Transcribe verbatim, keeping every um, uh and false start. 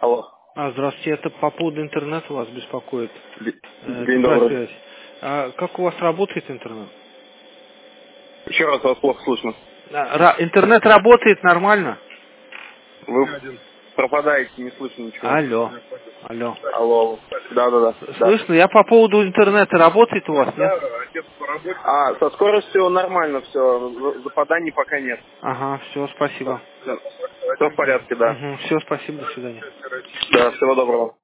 Алло. А, здравствуйте, это по поводу интернета вас беспокоит. Э, День Петра добрый. связь. А как у вас работает интернет? Еще раз вас плохо слышно. А, ра- интернет работает нормально? Вы пропадаете, не слышно ничего. Алло. Алло. Алло, алло. Да, да, да. С- да. Слышно? Я по поводу интернета работает у вас, нет? А, со скоростью нормально все. Западаний пока нет. Ага, все, спасибо. Все в порядке, да. Угу, все, спасибо, до свидания. Да, всего доброго.